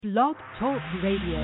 Blog Talk Radio.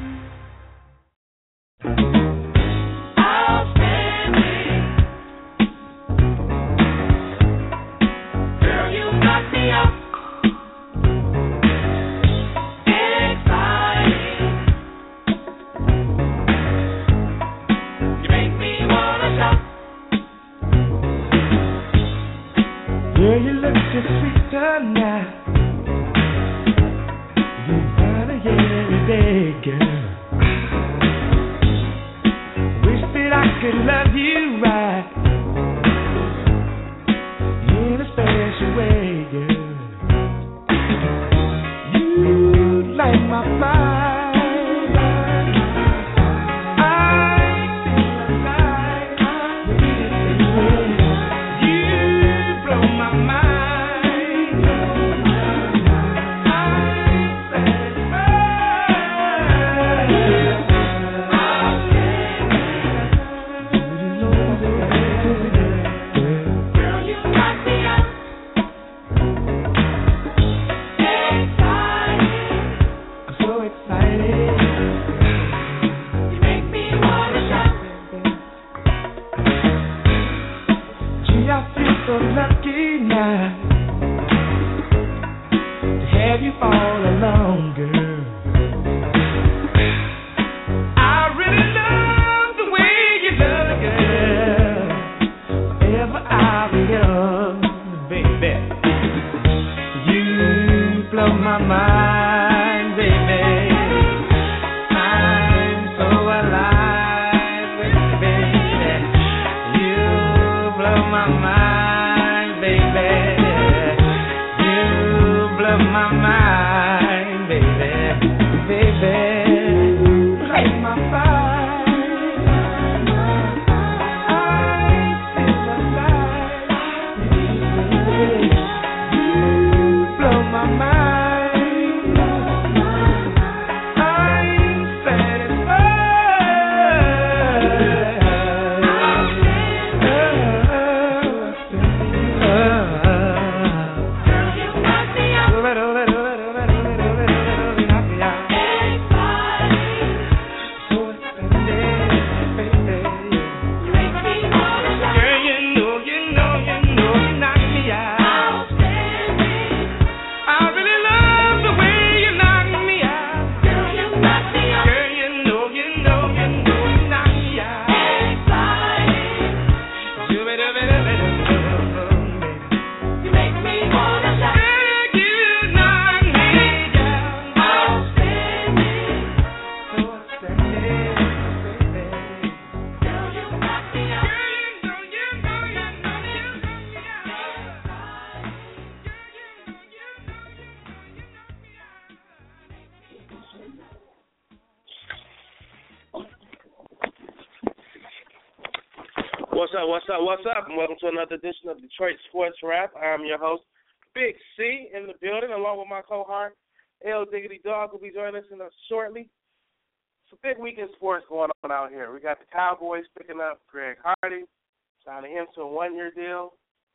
What's up? And welcome to another edition of Detroit Sports Rap. I'm your host, Big C, in the building, along with my co-host, L Diggity Dog, will be joining us shortly. It's a big week in sports going on out here. We got the Cowboys picking up Greg Hardy, signing him to a one-year deal,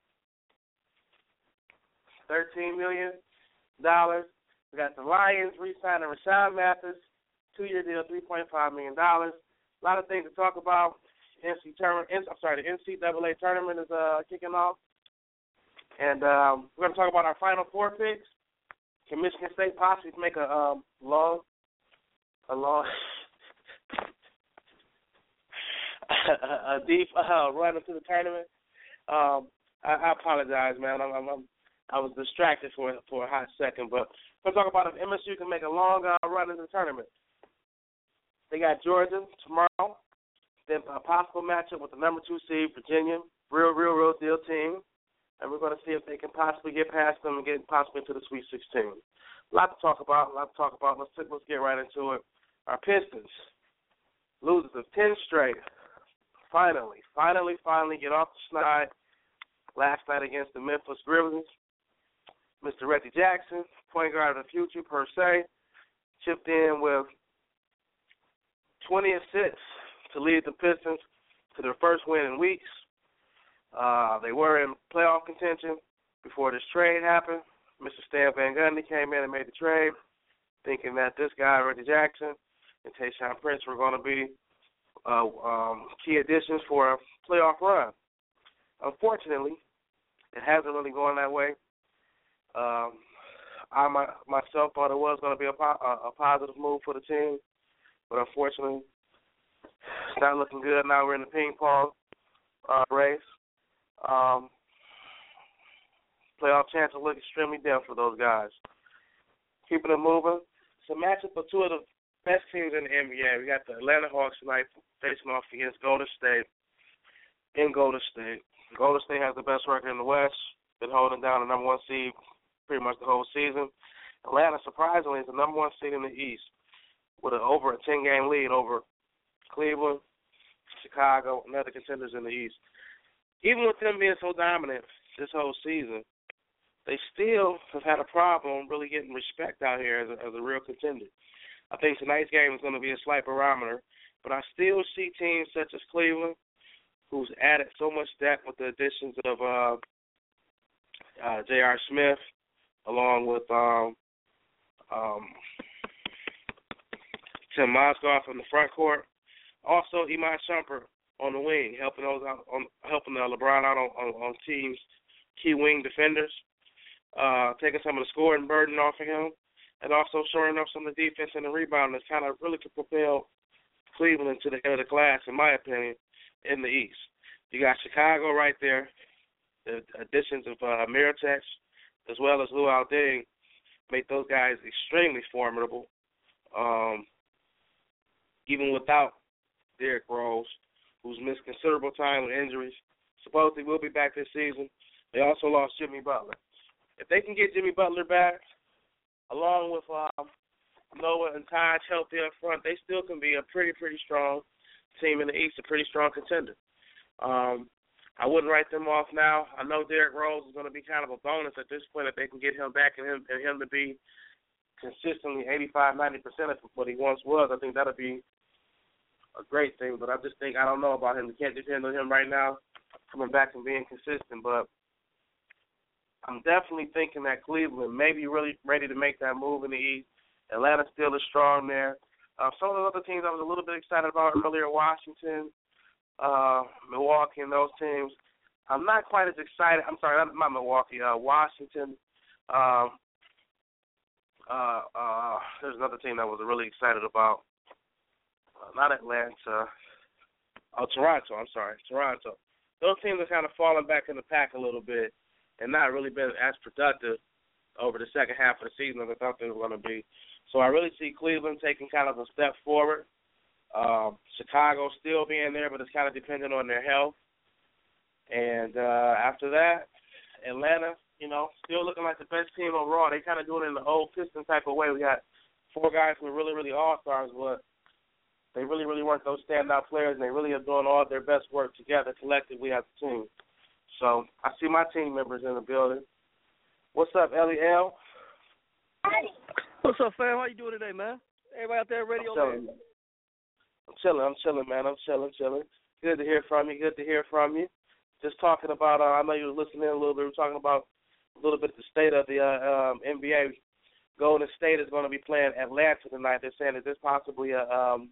$13 million. We got the Lions re-signing Rashawn Mathis, two-year deal, $3.5 million. A lot of things to talk about. The NCAA tournament is kicking off. And we're going to talk about our Final Four picks. Can Michigan State possibly make a long a deep run into the tournament? I apologize, man. I was distracted for a hot second. But we're going to talk about if MSU can make a long run into the tournament. They got Georgia tomorrow. Then a possible matchup with the number 2 seed, Virginia, real deal team. And we're going to see if they can possibly get past them and get possibly into the Sweet 16. A lot to talk about. Let's get right into it. Our Pistons, losers of 10 straight, finally get off the schneid last night against the Memphis Grizzlies. Mr. Reggie Jackson, point guard of the future per se, chipped in with 20 assists to lead the Pistons to their first win in weeks. They were in playoff contention before this trade happened. Mr. Stan Van Gundy came in and made the trade. thinking that this guy, Reggie Jackson, and Tayshaun Prince were going to be key additions for a playoff run. Unfortunately, it hasn't really gone that way. I myself thought it was going to be a positive move for the team, but unfortunately, it's not looking good. Now we're in the ping pong race. Playoff chances look extremely dim for those guys. Keeping it moving, it's a matchup of two of the best teams in the NBA. We got the Atlanta Hawks tonight facing off against Golden State in Golden State. Golden State has the best record in the West, been holding down the number one seed pretty much the whole season. Atlanta, surprisingly, is the number one seed in the East with over a 10-game lead over Cleveland, Chicago, and other contenders in the East. Even with them being so dominant this whole season, they still have had a problem really getting respect out here as a real contender. I think tonight's game is going to be a slight barometer, but I still see teams such as Cleveland, who's added so much depth with the additions of J.R. Smith, along with Tim Mozgov in the front court. Also, Iman Shumpert on the wing, helping LeBron out on teams' key wing defenders, taking some of the scoring burden off of him, and also showing up some of the defense and the rebound that's kind of really could propel Cleveland to the head of the class, in my opinion, in the East. You got Chicago right there. The additions of Mirotic as well as Luol Deng make those guys extremely formidable. Even without Derrick Rose, who's missed considerable time with injuries, supposedly will be back this season. They also lost Jimmy Butler. If they can get Jimmy Butler back, along with Noah and Taj healthy up front, they still can be a pretty strong team in the East, a pretty strong contender. I wouldn't write them off now. I know Derrick Rose is going to be kind of a bonus at this point if they can get him back and him to be consistently 85-90% of what he once was. I think that would be a great thing. But I just think, I don't know about him. We can't depend on him right now coming back and being consistent. But I'm definitely thinking that Cleveland may be really ready to make that move in the East. Atlanta still is strong there. Some of the other teams I was a little bit excited about earlier, Washington, Milwaukee, and those teams. I'm not quite as excited. I'm sorry, not Milwaukee. Washington. There's another team that I was really excited about. Not Atlanta. Toronto. I'm sorry, Toronto. Those teams are kind of falling back in the pack a little bit and not really been as productive over the second half of the season as I thought they were going to be. So I really see Cleveland taking kind of a step forward. Chicago still being there, but it's kind of dependent on their health. And after that, Atlanta, still looking like the best team overall. They kind of doing it in the old Piston type of way. We got four guys who are really all-stars, but they really weren't those standout players, and they really are doing all their best work together collectively as a team. So I see my team members in the building. What's up, Ellie L? What's up, fam? How you doing today, man? Everybody out there ready on there? I'm chilling, man. I'm chilling. Good to hear from you. Just talking about, I know you were listening a little bit. We're talking about a little bit the state of the NBA. Golden State is going to be playing Atlanta tonight. They're saying that this possibly a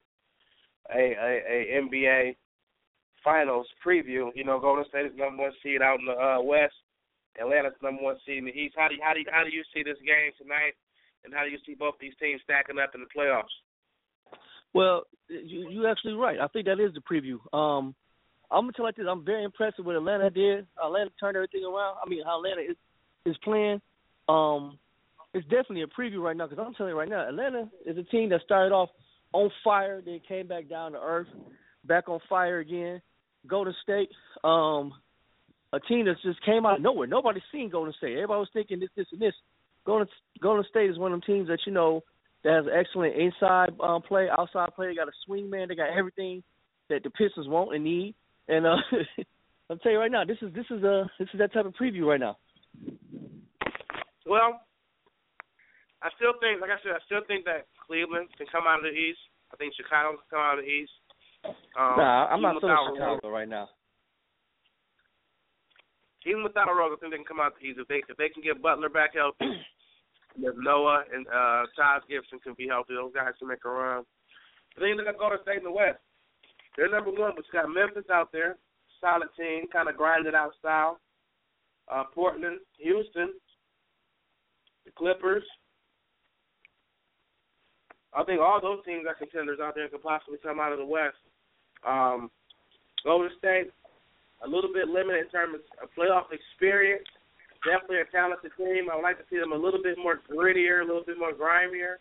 NBA Finals preview. Golden State is number one seed out in the West. Atlanta's number one seed in the East. How do you see this game tonight, and how do you see both these teams stacking up in the playoffs? Well, you're actually right. I think that is the preview. I'm going to tell you like this. I'm very impressed with what Atlanta did. Atlanta turned everything around. I mean, how Atlanta is playing. It's definitely a preview right now because I'm telling you right now, Atlanta is a team that started off on fire. They came back down to earth, back on fire again. Golden State, a team that just came out of nowhere. Nobody's seen Golden State. Everybody was thinking this, and this. Golden State is one of them teams that, that has excellent inside play, outside play. They got a swing man. They got everything that the Pistons want and need. And I'll tell you right now, this is that type of preview right now. Well, I still think that Cleveland can come out of the East. I think Chicago can come out of the East. I'm not feeling Chicago right now. Even without a Rose, I think they can come out of the East. If they can get Butler back healthy, If Noah and Taj Gibson can be healthy, those guys can make a run. But then you look at Golden State in the West. They're number one, but you got Memphis out there, solid team, kind of grinded out style. Portland, Houston, the Clippers. I think all those teams are contenders out there and could possibly come out of the West. Golden State, a little bit limited in terms of playoff experience. Definitely a talented team. I would like to see them a little bit more grittier, a little bit more grimier.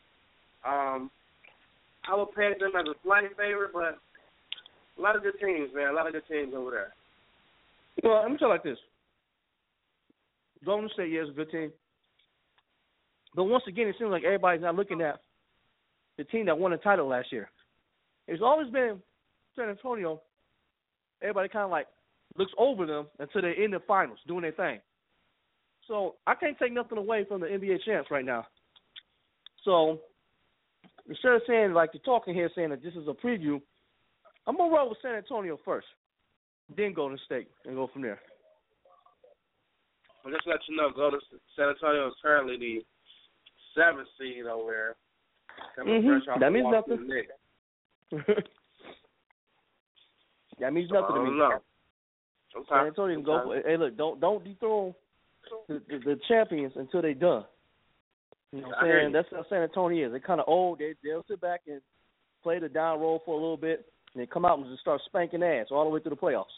I would peg them as a slight favorite, but a lot of good teams, man. A lot of good teams over there. Well, let me tell you like this. Golden State, yeah, is a good team. But once again, it seems like everybody's not looking at the team that won the title last year. It's always been San Antonio. Everybody kind of like looks over them until they're in the finals doing their thing. So I can't take nothing away from the NBA champs right now. So instead of saying, like, the talking here saying that this is a preview, I'm going to roll with San Antonio first, then Golden State, and go from there. Well, just to let you know, San Antonio is currently the 7th seed over there. That means nothing. That means nothing to me. San Antonio can go. Hey, look, don't dethrone the champions until they're done. You know what I'm saying? That's how San Antonio is. They're kind of old. They'll sit back and play the down roll for a little bit, and then come out and just start spanking ass all the way through the playoffs.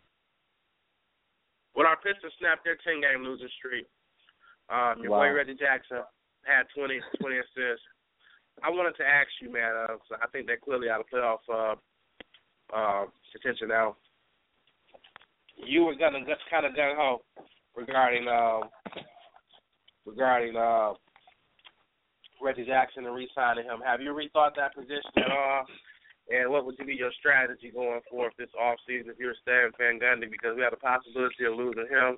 Well, our Pistons snapped their 10-game losing streak. Your boy Reggie Jackson had 20 assists. I wanted to ask you, man, so I think they're clearly out of playoff contention now. You were kind of gung-ho regarding Reggie Jackson and re-signing him. Have you rethought that position at all? And what would be your strategy going forward this offseason if you're Stan Van Gundy? Because we have the possibility of losing him,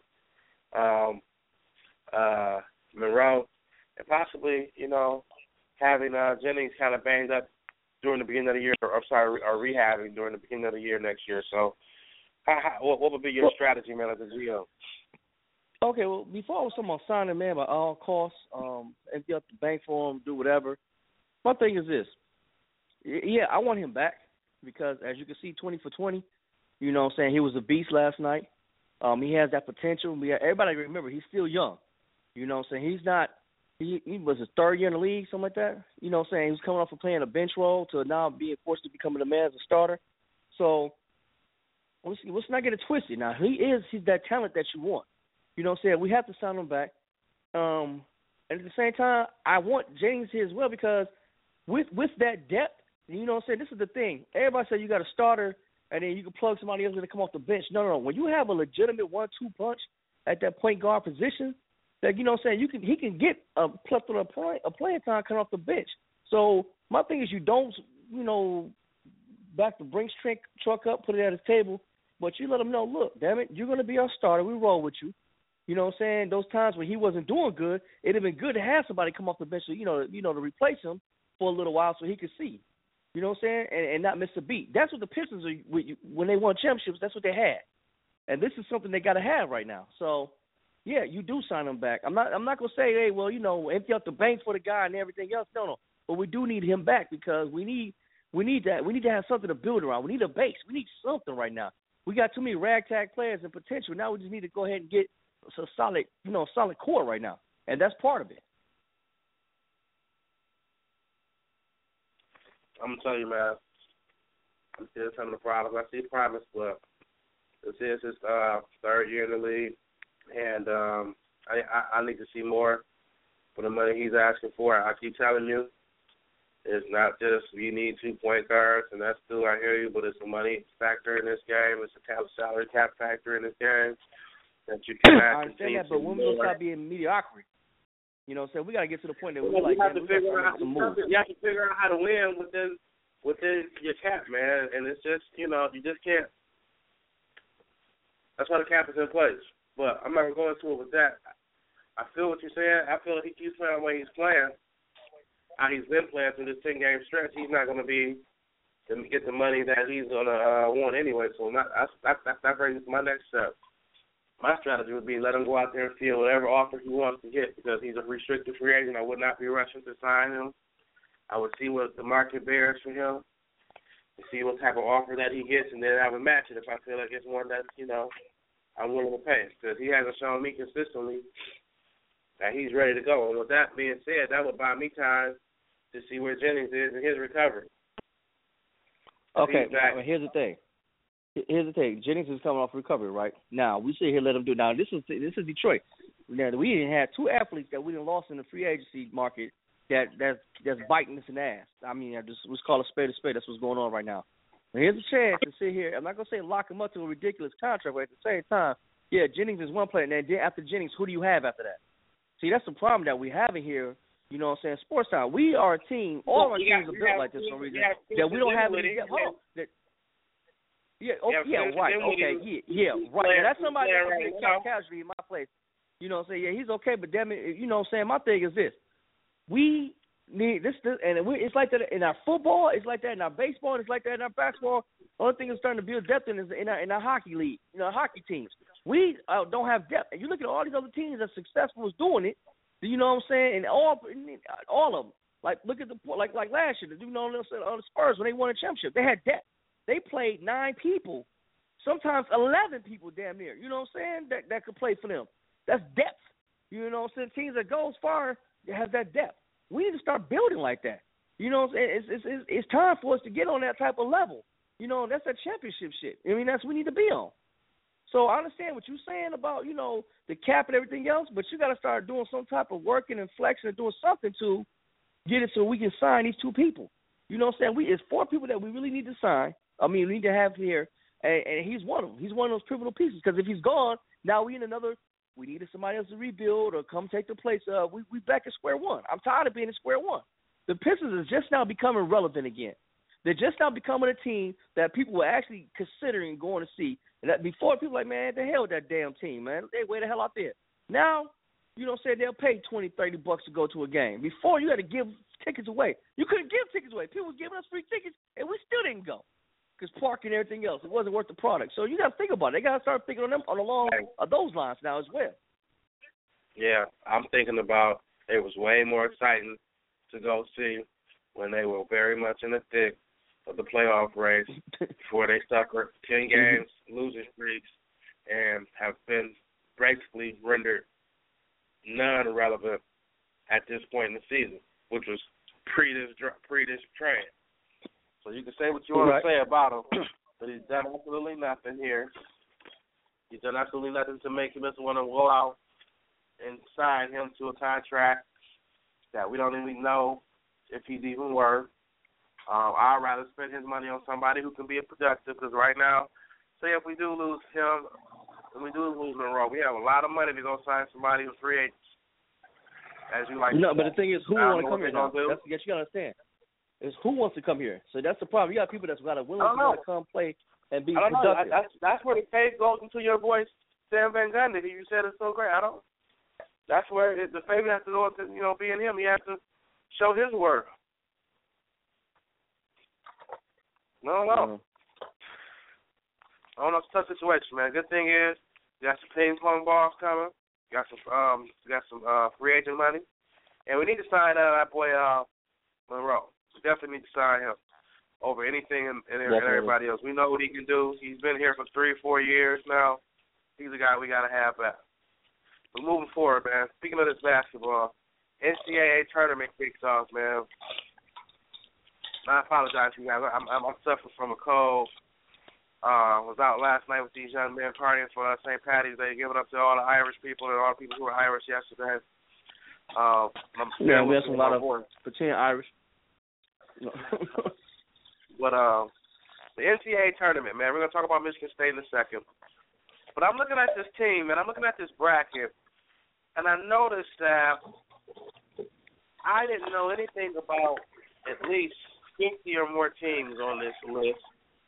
Monroe, and possibly, having Jennings kind of banged up during the beginning of the year, or rehabbing during the beginning of the year next year. So what would be your strategy, man, as a GM? Okay, well, before I was talking about signing, man, by all costs, empty up the bank for him, do whatever. My thing is this. Yeah, I want him back because, as you can see, 20 for 20, you know what I'm saying, he was a beast last night. He has that potential. Everybody remember, he's still young. You know what I'm saying? He's not – he was his third year in the league, something like that. You know what I'm saying? He was coming off of playing a bench role to now being forced to becoming a man as a starter. So let's not get it twisted. Now, he's that talent that you want. You know what I'm saying? We have to sign him back. And at the same time, I want James here as well because with that depth, you know what I'm saying, this is the thing. Everybody say you got a starter and then you can plug somebody else in to come off the bench. No. When you have a legitimate 1-2 punch at that point guard position, that, you know what I'm saying, he can get a plethora of playing time coming off the bench. So my thing is you don't, back the Brinks truck up, put it at his table, but you let him know, look, damn it, you're going to be our starter. We roll with you. You know what I'm saying? Those times when he wasn't doing good, it'd have been good to have somebody come off the bench, to replace him for a little while so he could see. You know what I'm saying? And not miss a beat. That's what the Pistons are, when they won championships, that's what they had. And this is something they got to have right now. So, yeah, you do sign him back. I'm not going to say, hey, well, empty out the bank for the guy and everything else. No. But we do need him back because we need that. We need to have something to build around. We need a base. We need something right now. We got too many ragtag players and potential. Now we just need to go ahead and get a solid core right now. And that's part of it. I'm going to tell you, man, I'm still telling the problems. I see promise, but this is his third year in the league, and I need to see more for the money he's asking for. I keep telling you, it's not just you need 2 point guards, and that's still, I hear you, but it's a money factor in this game. It's a salary cap factor in this game that you can I understand that, but when we start being mediocrity, you know what I'm saying? We got to get to the point that we're like, man, we got to make some moves. You have to figure out how to win within your cap, man. And it's just, you just can't. That's why the cap is in place. But I'm not going to go into it with that. I feel what you're saying. I feel he keeps playing the way he's playing, how he's been playing through this 10-game stretch. He's not going to get the money that he's going to want anyway. So that brings my next step. my strategy would be let him go out there and field whatever offer he wants to get because he's a restricted free agent. I would not be rushing to sign him. I would see what the market bears for him, and see what type of offer that he gets, and then I would match it if I feel like it's one that, I'm willing to pay. Because he hasn't shown me consistently that he's ready to go. And with that being said, that would buy me time to see where Jennings is in his recovery. Okay, well, here's the thing. Jennings is coming off recovery, right? Now, we sit here, let him do it. Now, this is Detroit. Now, we didn't have two athletes that we didn't lost in the free agency market that's biting us in the ass. I mean, let's call a spade a spade. That's what's going on right now. But here's a chance to sit here. I'm not going to say lock him up to a ridiculous contract, but at the same time, yeah, Jennings is one player. And then after Jennings, who do you have after that? See, that's the problem that we have in here. You know what I'm saying? Sports time. We are a team. All our teams are built like this for a reason. That we don't have any depth. Right. Okay, yeah, right. Now, that's somebody that can be a casualty in my place. You know what I'm saying? Yeah, he's okay, but damn it, you know what I'm saying? My thing is this. We need this and it's like that in our football, it's like that in our baseball, it's like that in our basketball. The only thing that's starting to build depth in is in our hockey league, hockey teams. We don't have depth. And you look at all these other teams that successful is doing it, you know what I'm saying? And all of them. Like, look at like last year, the Spurs, when they won a championship, they had depth. They played 9 people, sometimes 11 people damn near, you know what I'm saying, that could play for them. That's depth. You know what I'm saying? Teams that go as far have that depth. We need to start building like that. You know what I'm saying? It's time for us to get on that type of level. You know, that's that championship shit. I mean, that's what we need to be on. So I understand what you're saying about, the cap and everything else, but you got to start doing some type of working and flexing and doing something to get it so we can sign these 2 people. You know what I'm saying? It's 4 people that we really need to sign. I mean, we need to have here, and he's one of them. He's one of those pivotal pieces because if he's gone, now we needed somebody else to rebuild or come take the place. We back at square one. I'm tired of being at square one. The Pistons is just now becoming relevant again. They're just now becoming a team that people were actually considering going to see. And that before, people were like, man, the hell with that damn team, man. They way the hell out there. Now, you know what I'm saying, they'll pay $20, $30 to go to a game. Before, you had to give tickets away. You couldn't give tickets away. People were giving us free tickets, and we still didn't go. Because parking and everything else, it wasn't worth the product. So you got to think about it. They got to start thinking on them along those lines now as well. Yeah, I'm thinking about it was way more exciting to go see when they were very much in the thick of the playoff race before they suffered 10 games, losing streaks, and have been basically rendered non-relevant at this point in the season, which was pre this trade. So you can say what you want to say about him, but he's done absolutely nothing here. He's done absolutely nothing to make him want to go out and sign him to a contract that we don't even know if he's even worth. I'd rather spend his money on somebody who can be productive because right now, say if we do lose him and we do lose Monroe, we have a lot of money to go sign somebody who's free agent. As you like. No, but the thing is, who want to come here now? Yes, you got to understand. Is who wants to come here. So that's the problem. You got people that's got a willing to come play and be productive. That's where the faith goes into your boy Sam Van Gundy. You said it's so great. That's where the faith has to go into being him. He has to show his worth. No. I don't know. It's a tough situation, man. Good thing is you got some ping pong balls coming. You got some free agent money, and we need to sign that boy Monroe. We definitely need to sign him over anything and everybody else. We know what he can do. He's been here for 3 or 4 years now. He's a guy we got to have back. But moving forward, man, speaking of this basketball, NCAA tournament kicks off, man. I apologize to you guys. I'm suffering from a cold. Was out last night with these young men partying for St. Patty's Day, giving up to all the Irish people and all the people who were Irish yesterday. We have a lot of pretend Irish. But the NCAA tournament, man, we're going to talk about Michigan State in a second. But I'm looking at this team, and I'm looking at this bracket, and I noticed that I didn't know anything about at least 50 or more teams on this list.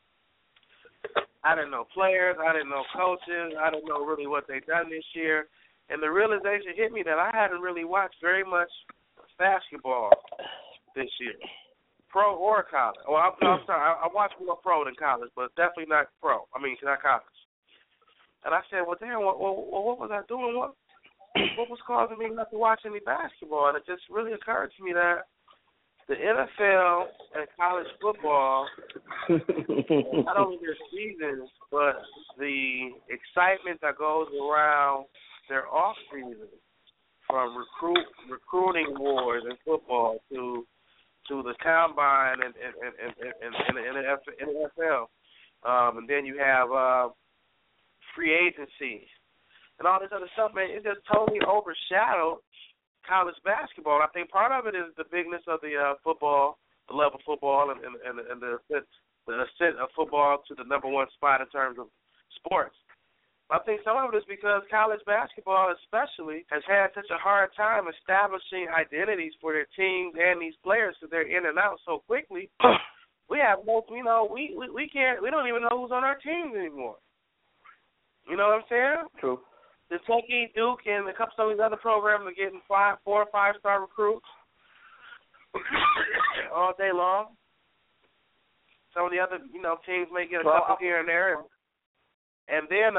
I didn't know players. I didn't know coaches. I didn't know really what they've done this year. And the realization hit me that I hadn't really watched very much basketball this year, pro or college. Well, I'm sorry. I watched more pro than college, but definitely not pro. I mean, not college. And I said, well, damn, what was I doing? What was causing me not to watch any basketball? And it just really occurred to me that the NFL and college football, not only their seasons, but the excitement that goes around their off season, from recruiting wars in football to the combine and the NFL, and then you have free agency and all this other stuff. Man, it just totally overshadowed college basketball. I think part of it is the bigness of the football, the level of football, and the ascent of football to the number one spot in terms of sports. I think some of it is because college basketball especially has had such a hard time establishing identities for their teams and these players because they're in and out so quickly. We have most, we don't even know who's on our teams anymore. You know what I'm saying? True. Kentucky, Duke, and a couple of these other programs are getting 4 or 5 star recruits all day long. Some of the other, teams may get a couple here and there. And then,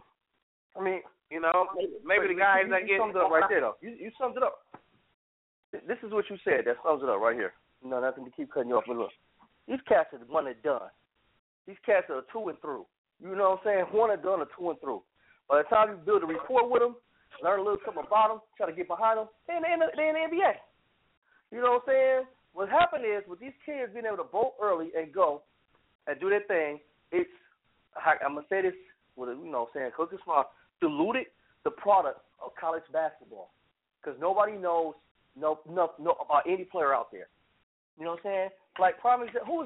maybe the guys that get... You summed it up right there, though. You summed it up. This is what you said. That sums it up right here. Nothing to keep cutting you off. But look, these cats are one and done. These cats are 2 and through. You know what I'm saying? 1 and done or 2 and through. By the time you build a rapport with them, learn a little something about them, try to get behind them, they're in the NBA. You know what I'm saying? What happened is, with these kids being able to bolt early and go and do their thing, I'm going to say this with a, Coach Smart diluted the product of college basketball because nobody knows about any player out there. You know what I'm saying? Like, prime example, who was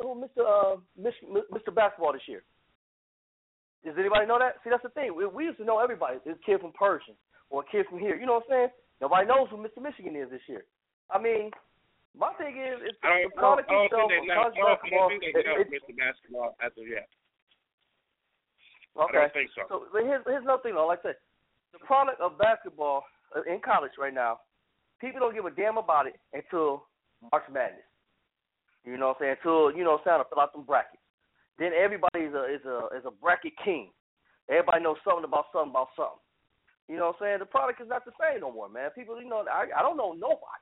Mr. Basketball this year? Does anybody know that? See, that's the thing. We used to know everybody. This kid from Pershing or a kid from here. You know what I'm saying? Nobody knows who Mr. Michigan is this year. I mean, my thing is, it's the product itself of college basketball. I don't think they know Mr. Basketball as of yet. Okay. I don't think so. So here's another thing, though. Like I said, the product of basketball in college right now, people don't give a damn about it until March Madness. You know what I'm saying? Until, Santa fill out them brackets. Then everybody is a bracket king. Everybody knows something about something. You know what I'm saying? The product is not the same no more, man. People, I don't know nobody.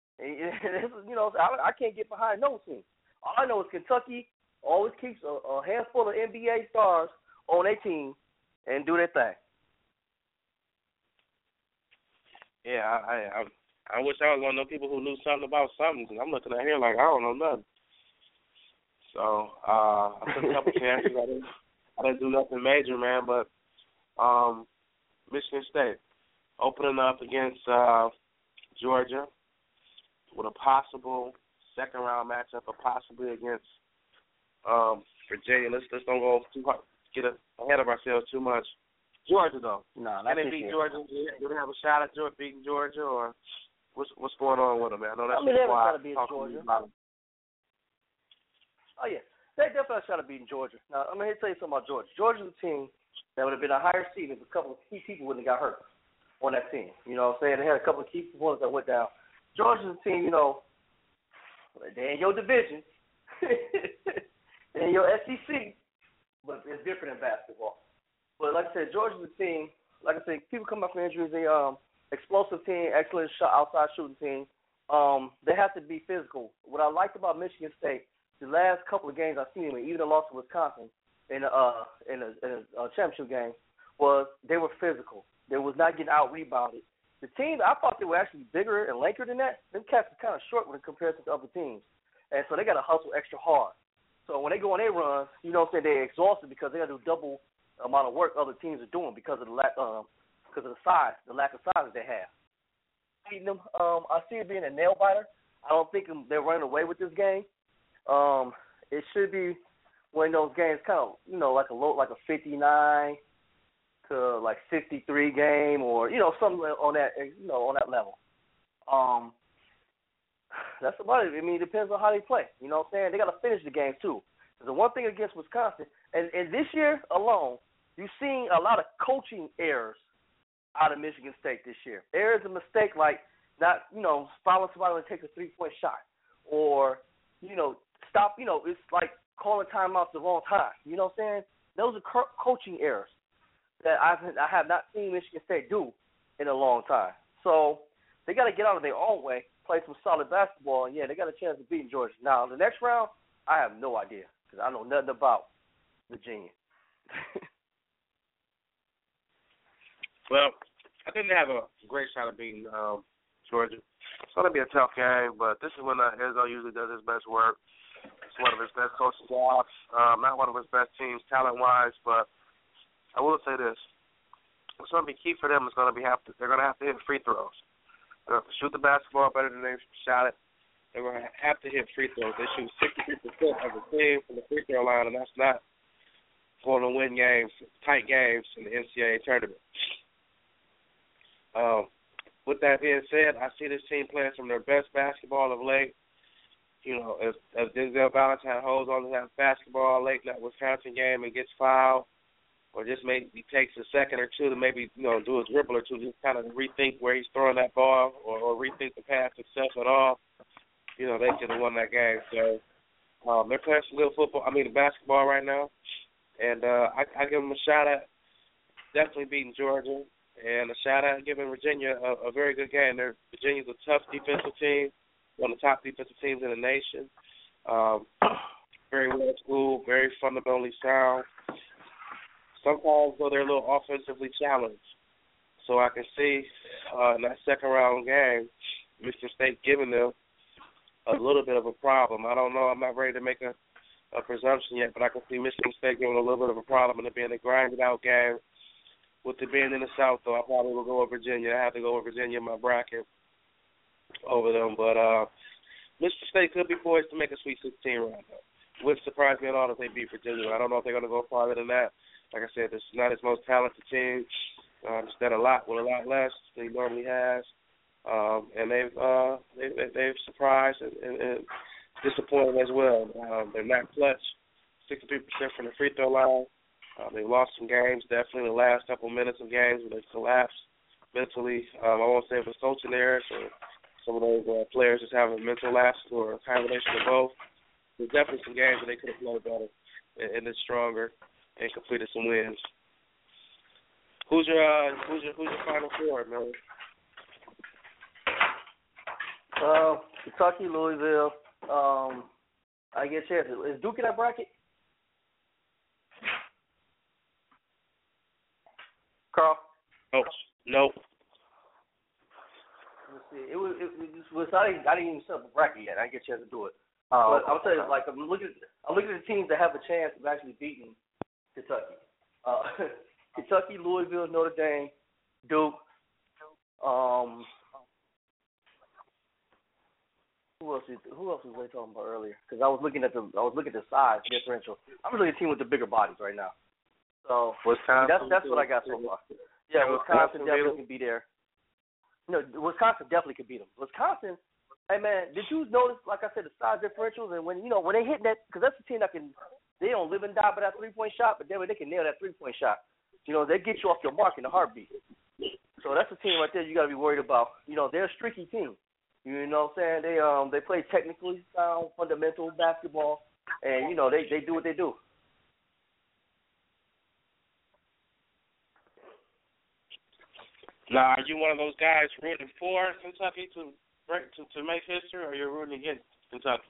I can't get behind no team. All I know is Kentucky always keeps a handful of NBA stars on their team and do their thing. Yeah, I wish I was one of those people who knew something about something because I'm looking at here like I don't know nothing. So I took a couple chances. I didn't do nothing major, man. But Michigan State opening up against Georgia with a possible second-round matchup, or possibly against Virginia. Let's don't go too hard, get ahead of ourselves too much. Georgia, though. No, can they beat Georgia? Do they have a shot at beating Georgia, or what's going on with them, man? I know that's they have a shot why at beating Georgia. Oh, yeah. They definitely have a shot at beating Georgia. Now, I'm going to tell you something about Georgia. Georgia's a team that would have been a higher seed if a couple of key people wouldn't have got hurt on that team. You know what I'm saying? They had a couple of key components that went down. Georgia's a team, they're in your division. They're in your SEC. But it's different in basketball. But like I said, Georgia's a team, like I said, people come up from injuries. They explosive team, excellent outside shooting team. They have to be physical. What I liked about Michigan State, the last couple of games I've seen them, even the loss to Wisconsin in a championship game, was they were physical. They was not getting out-rebounded. The teams, I thought they were actually bigger and lankier than that. Them cats are kind of short when compared to other teams. And so they got to hustle extra hard. So when they go on their runs, they're exhausted because they got to do double amount of work other teams are doing because of the lack of size that they have. Them, I see it being a nail biter. I don't think they're running away with this game. It should be one of those games, kind of, like a 59 to like 63 game, or something on that level. That's about it. I mean, it depends on how they play. You know what I'm saying? They got to finish the game too. The one thing against Wisconsin, and this year alone, you've seen a lot of coaching errors out of Michigan State this year. Errors and mistake like not, following somebody when they take a 3-point shot, or, stop, it's like calling timeouts the wrong time. You know what I'm saying? Those are coaching errors. that I have not seen Michigan State do in a long time. So they got to get out of their own way, play some solid basketball, and, yeah, they got a chance of beating Georgia. Now, the next round, I have no idea because I know nothing about Virginia. Well, I think they have a great shot of beating Georgia. It's going to be a tough game, but this is when Izzo usually does his best work. It's one of his best coaching jobs, not one of his best teams talent-wise, but I will say this. What's going to be key for them is going to be they're going to have to hit free throws. They're going to have to shoot the basketball better than they shot it. They're going to have to hit free throws. They shoot 63% of the team from the free throw line, and that's not going to win games, tight games in the NCAA tournament. With that being said, I see this team playing some of their best basketball of late. You know, if Denzel Valentine holds on to that basketball late in that Wisconsin game and gets fouled, or just maybe takes a second or two to maybe, do a dribble or two, just kind of rethink where he's throwing that ball or rethink the pass itself at all, they could have won that game. So they're playing some good basketball right now. And I give them a shot at definitely beating Georgia. And a shout-out giving Virginia a very good game. Virginia's a tough defensive team, one of the top defensive teams in the nation. Very well schooled, very fundamentally sound. Sometimes, though, they're a little offensively challenged. So I can see in that second-round game, Michigan State giving them a little bit of a problem. I don't know. I'm not ready to make a presumption yet, but I can see Michigan State giving a little bit of a problem and it being a grinded-out game. With it being in the South, though, I probably will go with Virginia. I have to go with Virginia in my bracket over them. But Michigan State could be poised to make a Sweet 16 run, though. Wouldn't surprise me at all if they beat Virginia. I don't know if they're going to go farther than that. Like I said, this is not his most talented team. It's done a lot with a lot less than he normally has. And they've surprised and disappointed as well. They're not clutch, 63% from the free throw line. They lost some games, definitely in the last couple minutes of games where they collapsed mentally. I won't say it was coaching errors or some of those players just having mental lapse or a combination of both. There's definitely some games where they could have played better and ended stronger and completed some wins. Who's your Final Four, man? Kentucky, Louisville. I get a chance. Is Duke in that bracket? Carl? Oh, nope. Let's see. It was I didn't even set up a bracket yet. I didn't get a chance to do it. But I'll tell you, I'm looking at the teams that have a chance of actually beating Kentucky. Kentucky, Louisville, Notre Dame, Duke. Who else was they talking about earlier? Because I was looking at the size differential. I'm looking at a team with the bigger bodies right now. So that's what I got so far. Yeah, Wisconsin definitely can be there. No, Wisconsin definitely could beat them. Wisconsin, hey man, did you notice? Like I said, the size differentials, and when they hit that, because that's a team that they don't live and die by that 3-point shot, but then they can nail that 3-point shot. They get you off your mark in a heartbeat. So that's a team right there you got to be worried about. They're a streaky team. You know what I'm saying? They play technically sound, fundamental basketball, and they do what they do. Now, are you one of those guys rooting for Kentucky to make history, or you're rooting against Kentucky?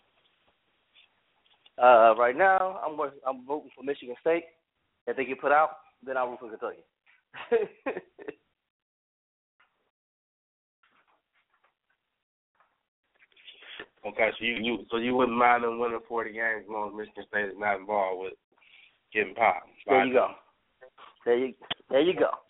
Right now, I'm voting for Michigan State. If they get put out, then I'll root for Kentucky. Okay, so you wouldn't mind them winning 40 games as long as Michigan State is not involved with getting popped. There you go. There you go.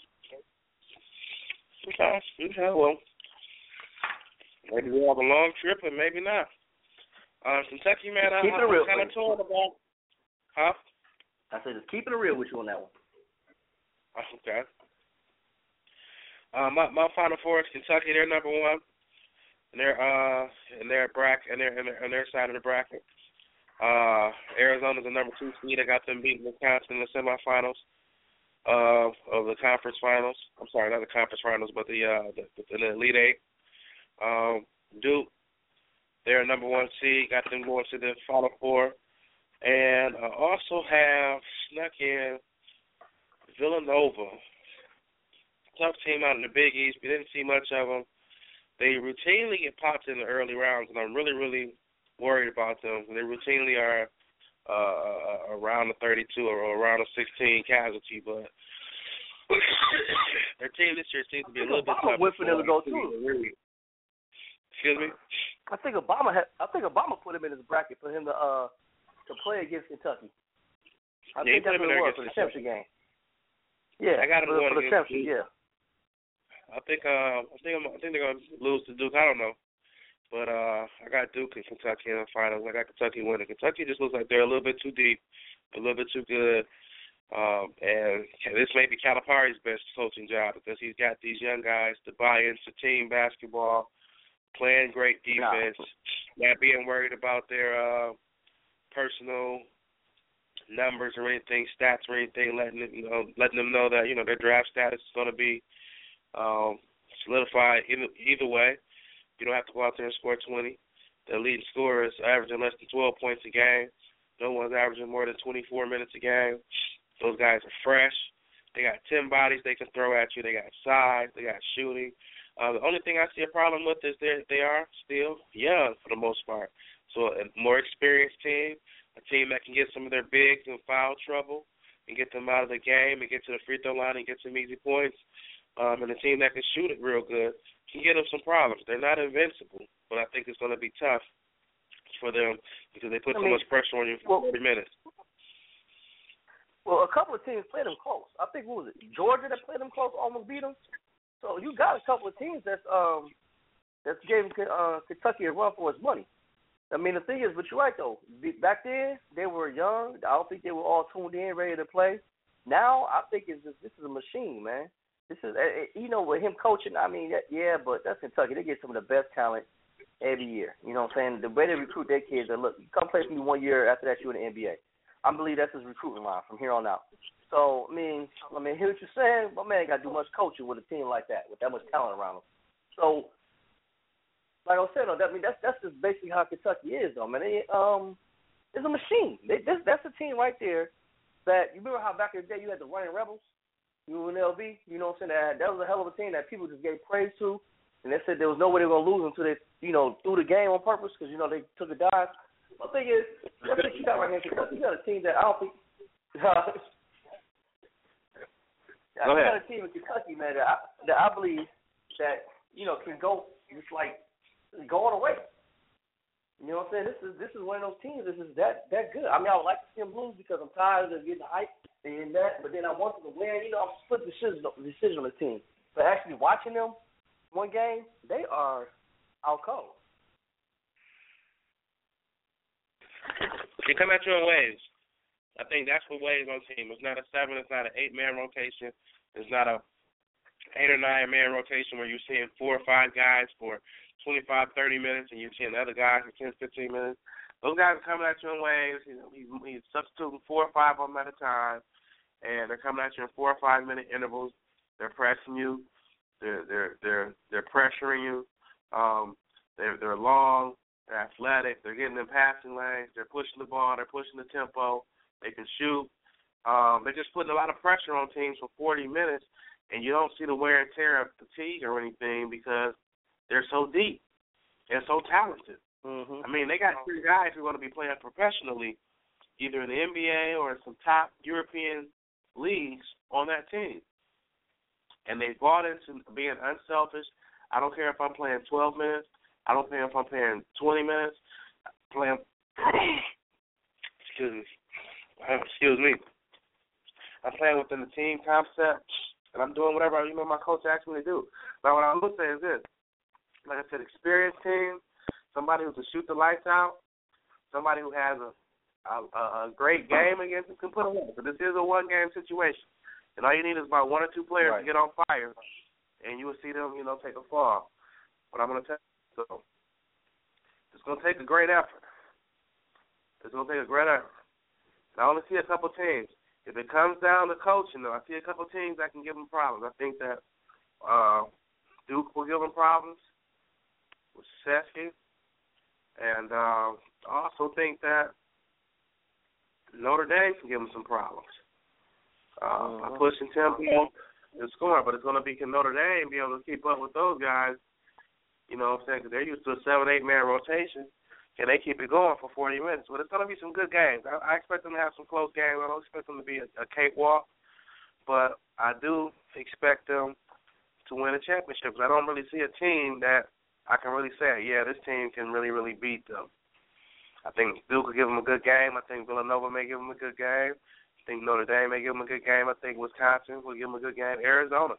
Okay, well, maybe we'll have a long trip, and maybe not. Kentucky, man, I'm kind of torn about. Huh? I said just keeping it real with you on that one. Okay. My Final Four is Kentucky. They're number one. And they're bracket, and their side of the bracket. Arizona's the number 2 seed. I got them beating Wisconsin in the semifinals of the conference finals. I'm sorry, not the conference finals, but the Elite Eight. Duke, they're number 1 seed. Got them going to the Final Four. And I also have snuck in Villanova, tough team out in the Big East. We didn't see much of them. They routinely get popped in the early rounds, and I'm really, really worried about them. They routinely are around the 32 or around the 16 casualty, but their team this year seems to be a little bit tough. Went for them to go too. Excuse me? I think Obama put him in his bracket for him to play against Kentucky. I think that's what it was for the championship game. Yeah, I got him for the championship. Yeah. I think they're gonna lose to Duke. I don't know, but I got Duke and Kentucky in the finals. I got Kentucky winning. Kentucky just looks like they're a little bit too deep, a little bit too good, and this may be Calipari's best coaching job because he's got these young guys to buy into team basketball, playing great defense, not being worried about their personal numbers or anything, stats or anything, letting them know that their draft status is going to be solidified either way. You don't have to go out there and score 20. The leading scorer is averaging less than 12 points a game. No one's averaging more than 24 minutes a game. Those guys are fresh. They got 10 bodies they can throw at you. They got size. They got shooting. The only thing I see a problem with is they are still young for the most part. So a more experienced team, a team that can get some of their bigs in foul trouble and get them out of the game and get to the free throw line and get some easy points, and a team that can shoot it real good can get them some problems. They're not invincible, but I think it's going to be tough for them because they put so much pressure on you for 40 minutes. Well, a couple of teams played them close. I think, what was it, Georgia that played them close, almost beat them? So you got a couple of teams that's giving Kentucky a run for its money. I mean, the thing is, but you're right, though. Back then, they were young. I don't think they were all tuned in, ready to play. Now, I think this is a machine, man. This is, with him coaching, I mean, but that's Kentucky. They get some of the best talent every year. You know what I'm saying? The way they recruit their kids, look, you come play for me 1 year, after that you're in the NBA. I believe that's his recruiting line from here on out. So, I mean, hear what you're saying? My man got to do much coaching with a team like that, with that much talent around him. So, like I said, that's just basically how Kentucky is, though, man. It's a machine. That's a team right there that, you remember how back in the day you had the Running Rebels? UNLV, you know what I'm saying? That was a hell of a team that people just gave praise to, and they said there was no way they were going to lose until they, threw the game on purpose because, they took a dive. My thing is, that's what you got right here in Kentucky. You got a team that I don't think – I got a team in Kentucky, man, that I believe that, can go just like go all the way. You know what I'm saying? This is one of those teams that is that good. I mean, I would like to see them lose because I'm tired of getting hyped and that, but then I want them to win. I'm split decision on the team. But actually watching them one game, they are out cold. They come at you in waves. I think that's what waves on team. It's not a 7, it's not an 8-man rotation. It's not a 8 or 9-man rotation where you're seeing 4 or 5 guys for 25, 30 minutes and you're seeing other guys for 10, 15 minutes. Those guys are coming at you in waves. He's substituting 4 or 5 of them at a time, and they're coming at you in 4 or 5 minute intervals. They're pressing you. They're pressuring you. They're long. They're athletic. They're getting in passing lanes. They're pushing the ball. They're pushing the tempo. They can shoot. They're just putting a lot of pressure on teams for 40 minutes, and you don't see the wear and tear of fatigue or anything because they're so deep and so talented. Mm-hmm. I mean, they got 3 guys who are going to be playing professionally, either in the NBA or in some top European leagues on that team. And they bought into being unselfish. I don't care if I'm playing 12 minutes. I don't care if I'm playing 20 minutes. Excuse me. I'm playing within the team concept, and I'm doing whatever my coach asked me to do. Now, what I will say is this: like I said, experienced team, somebody who can shoot the lights out, somebody who has a great game against them can put them on. So this is a one-game situation, and all you need is about 1 or 2 players to get on fire, and you will see them, take a fall. But I'm going to tell you. So it's going to take a great effort. It's going to take a great effort. And I only see a couple teams. If it comes down to coaching, though, I see a couple teams that can give them problems. I think that Duke will give them problems with Sheffield. And I also think that Notre Dame can give them some problems. by pushing tempo and scoring. But it's going to be, can Notre Dame be able to keep up with those guys? You know what I'm saying? Because they're used to a 7-8 man rotation. Can they keep it going for 40 minutes? But it's going to be some good games. I expect them to have some close games. I don't expect them to be a cakewalk. But I do expect them to win a championship. I don't really see a team that I can really say, yeah, this team can really, really beat them. I think Duke will give them a good game. I think Villanova may give them a good game. I think Notre Dame may give them a good game. I think Wisconsin will give them a good game. Arizona,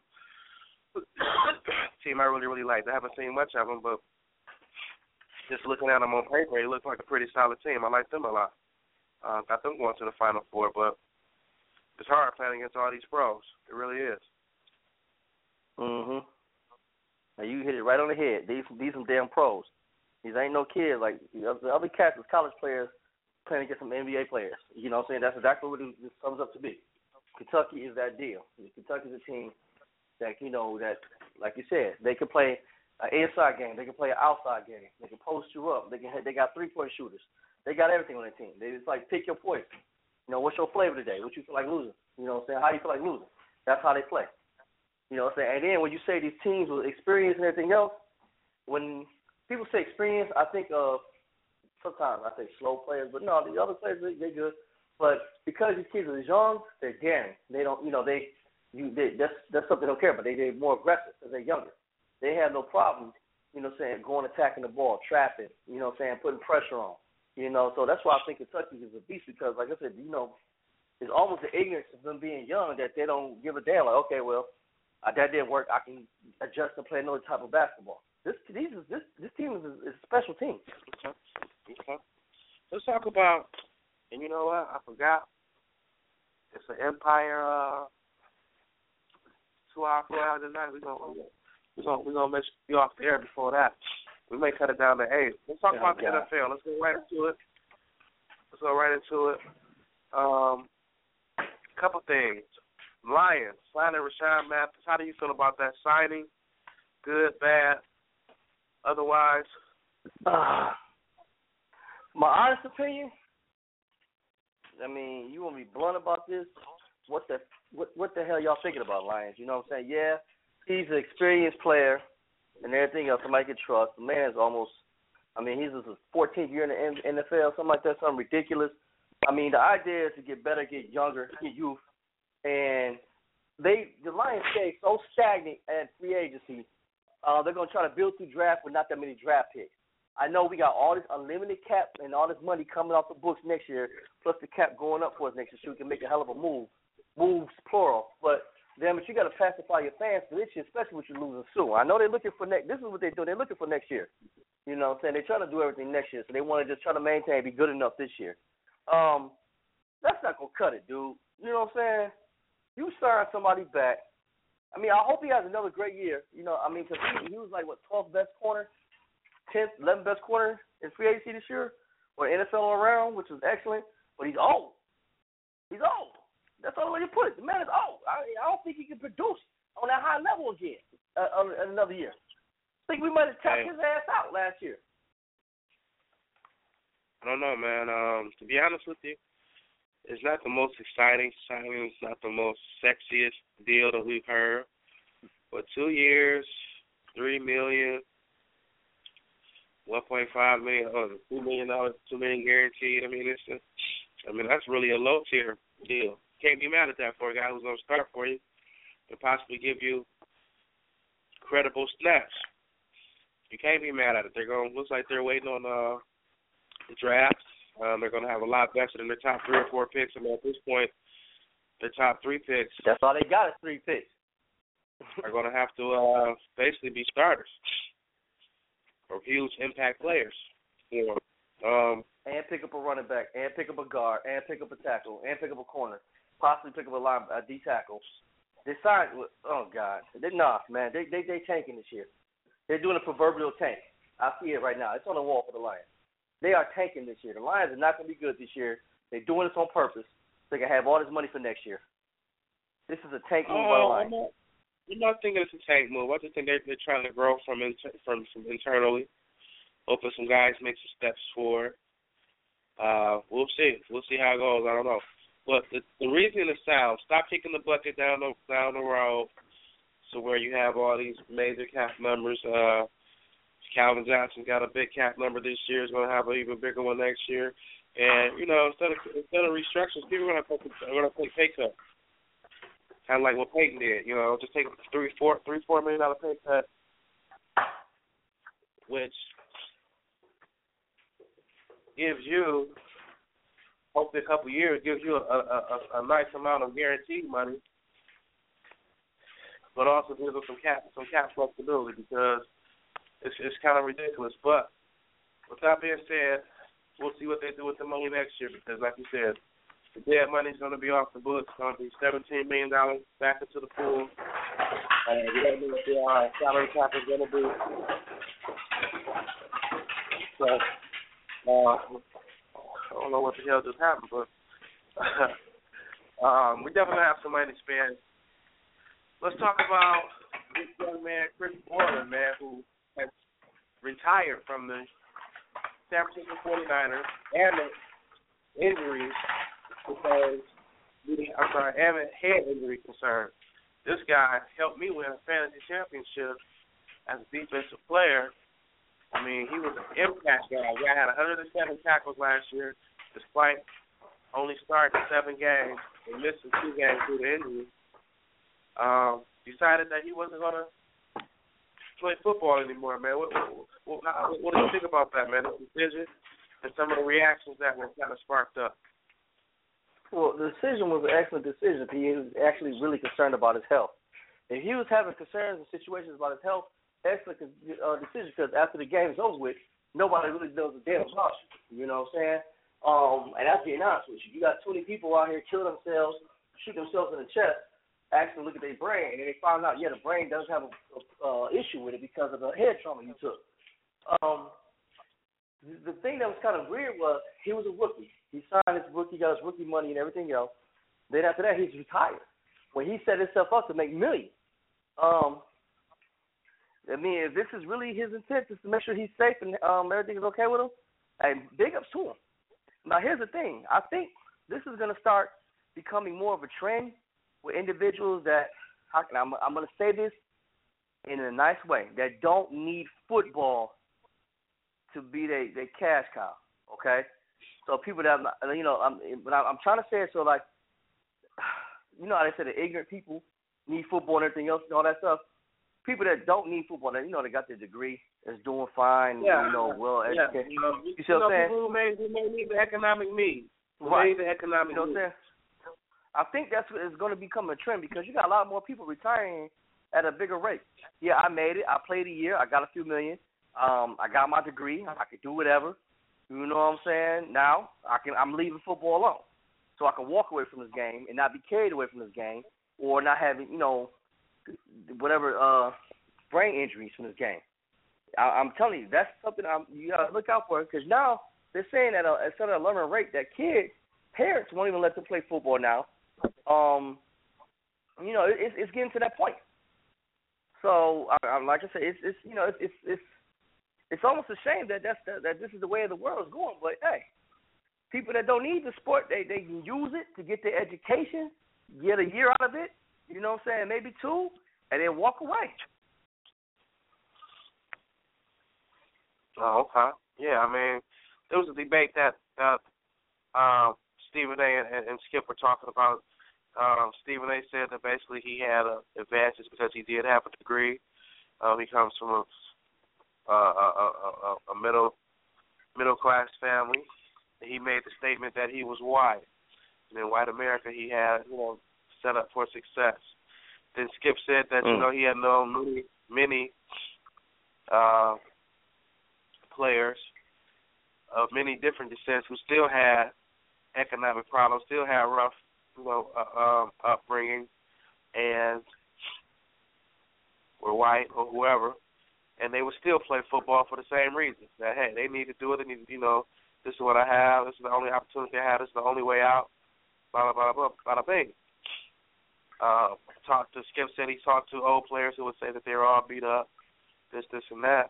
team I really, really like. I haven't seen much of them, but just looking at them on paper, they look like a pretty solid team. I like them a lot. Got them going to the Final Four, but it's hard playing against all these pros. It really is. Mhm. Now you hit it right on the head. These some damn pros. These ain't no kids. Like the other cats is college players playing against some NBA players. You know what I'm saying? That's exactly what this sums up to be. Kentucky is that deal. Kentucky's a team that, you know, that, like you said, they can play an inside game. They can play an outside game. They can post you up. They got 3-point shooters. They got everything on their team. It's like pick your poison. You know, what's your flavor today? What you feel like losing? You know what I'm saying? How you feel like losing? That's how they play. You know what I'm saying? And then when you say these teams with experience and everything else, when people say experience, I think of sometimes I say slow players, but no, the other players, they good. But because these kids are young, they're daring. They don't, you know, that's something they don't care about. They're more aggressive because they're younger. They have no problem, you know what I'm saying, going attacking the ball, trapping, you know what I'm saying, putting pressure on. You know, so that's why I think Kentucky is a beast because, like I said, you know, it's almost the ignorance of them being young that they don't give a damn. Like, okay, well, that didn't work. I can adjust to play another type of basketball. This team is a special team. Okay. Let's talk about, and you know what? I forgot. It's an Empire 2-hour, 4 hours tonight. We're gonna make you off the air before that. We may cut it down to 8. Let's talk about the NFL. Let's go right into it. Couple things. Lions signing Rashawn Mathis. How do you feel about that signing? Good, bad, otherwise? My honest opinion, I mean, you want to be blunt about this? What the hell y'all thinking about Lions? You know what I'm saying? Yeah, he's an experienced player and everything else somebody can trust. The man is almost, I mean, he's his 14th year in the NFL, something like that, something ridiculous. I mean, the idea is to get better, get younger, get youth. And the Lions stay so stagnant at free agency. They're going to try to build through draft with not that many draft picks. I know we got all this unlimited cap and all this money coming off the books next year, plus the cap going up for us next year, so we can make a hell of a move. Moves, plural. But, damn it, you got to pacify your fans for this year, especially with you losing Sue. I know they're looking for next. This is what they're doing. They're looking for next year. You know what I'm saying? They're trying to do everything next year, so they want to just try to maintain, be good enough this year. That's not going to cut it, dude. You know what I'm saying? You sign somebody back. I mean, I hope he has another great year. You know, I mean, because he was like, what, 12th best corner, 10th, 11th best corner in free agency this year, or NFL around, which was excellent. But he's old. He's old. That's the only way to put it. The man is old. I don't think he can produce on that high level again another year. I think we might have tapped his ass out last year. I don't know, man. To be honest with you, it's not the most exciting signing. It's not the most sexiest deal that we've heard. But 2 years, $3 million, $1.5 million, $2 million, $2 million guaranteed. I mean, that's really a low tier deal. Can't be mad at that for a guy who's going to start for you and possibly give you credible snaps. You can't be mad at it. Looks like they're waiting on the draft. They're going to have a lot vested in their top 3 or 4 picks. I mean, at this point, their top 3 picks. That's all they got is 3 picks. Are going to have to basically be starters or huge impact players. And pick up a running back, and pick up a guard, and pick up a tackle, and pick up a corner, possibly pick up a D tackle. They signed. Oh God, they tanking this year. They're doing a proverbial tank. I see it right now. It's on the wall for the Lions. They are tanking this year. The Lions are not going to be good this year. They're doing this on purpose so they can have all this money for next year. This is a tank move by the Lions. I'm not thinking it's a tank move. I just think they're trying to grow from internally. Hoping some guys make some steps forward. We'll see. We'll see how it goes. I don't know. But the reason is sound. Stop kicking the bucket down the road, so where you have all these major cap numbers. Calvin Johnson got a big cap number this year. He's going to have an even bigger one next year. And instead of restructures, people are going to take pay cuts. Kind of like what Peyton did. Just take a $3-4 million pay cut, which gives you, hopefully a couple of years, gives you a nice amount of guaranteed money, but also gives us some cap flexibility because it's kind of ridiculous. But with that being said, we'll see what they do with the money next year because, like you said, the dead money is going to be off the books. It's going to be $17 million back into the pool. We don't know what the salary cap is going to be. So, I don't know what the hell just happened, but we definitely have some money to spend. Let's talk about this young man, Chris Borland, man, who has retired from the San Francisco 49ers and the injuries because, and a head injury concern. This guy helped me win a fantasy championship as a defensive player. I mean, he was an impact guy. The guy had 107 tackles last year, despite only starting 7 games and missing 2 games due to injury. Decided that he wasn't going to play football anymore, man. What do you think about that, man? The decision and some of the reactions that were kind of sparked up. Well, the decision was an excellent decision. He was actually really concerned about his health. If he was having concerns and situations about his health, excellent decision because after the game is over with, nobody really knows a damn about you. You know what I'm saying? And that's being honest with you. You got 20 people out here kill themselves, shoot themselves in the chest, actually look at their brain, and then they found out, the brain does have a issue with it because of the head trauma you took. The thing that was kind of weird was he was a rookie. He signed his rookie, got his rookie money and everything else. Then after that, he's retired. When he set himself up to make millions. I mean, if this is really his intent, is to make sure he's safe and everything is okay with him, hey, big ups to him. Now, here's the thing. I think this is going to start becoming more of a trend with individuals that, I'm going to say this in a nice way, that don't need football to be their cash cow, okay? So people that, I'm trying to say it so like, how they say the ignorant people need football and everything else and all that stuff. People that don't need football, they got their degree, is doing fine, well educated. You see what I'm saying? People who may need the economic need. Right. The economic you know what I'm saying? I think that's what is going to become a trend because you got a lot more people retiring at a bigger rate. Yeah, I made it. I played a year. I got a few million. I got my degree. I could do whatever. You know what I'm saying? Now I'm leaving football alone, so I can walk away from this game and not be carried away from this game, or not having whatever brain injuries from this game. I'm telling you, that's something you got to look out for because now they're saying that at such an alarming rate that parents won't even let them play football now. It's getting to that point. So, like I said, it's almost a shame that this is the way of the world is going. But hey, people that don't need the sport, they can use it to get their education, get a year out of it. You know what I'm saying? Maybe 2, and then walk away. Oh, okay. Yeah, I mean, there was a debate that Stephen A. and Skip were talking about. Stephen A. said that basically he had an advantage because he did have a degree. He comes from a middle class family. He made the statement that he was white, and in white America he had set up for success. Then Skip said that he had known many players of many different descents who still had economic problems, still had rough upbringing, and were white or whoever, and they would still play football for the same reasons. That hey, they need to do it. They need to, this is what I have. This is the only opportunity I have. This is the only way out. Blah blah blah blah blah blah. Skip said he talked to old players who would say that they were all beat up, this and that.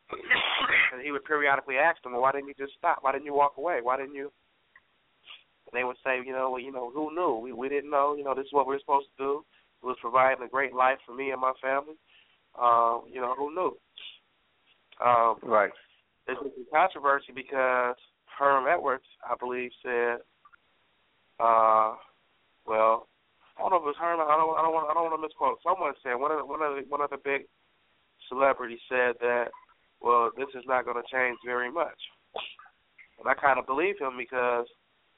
And he would periodically ask them, well, why didn't you just stop? Why didn't you walk away? Why didn't you they would say, who knew? We didn't know. This is what we were supposed to do. It was providing a great life for me and my family. Who knew? Right. There's been some controversy because Herm Edwards, I believe, said, well, I don't know if it was Herm. I don't want to misquote. Someone said one of the big celebrities said that, well, this is not going to change very much. And I kind of believe him because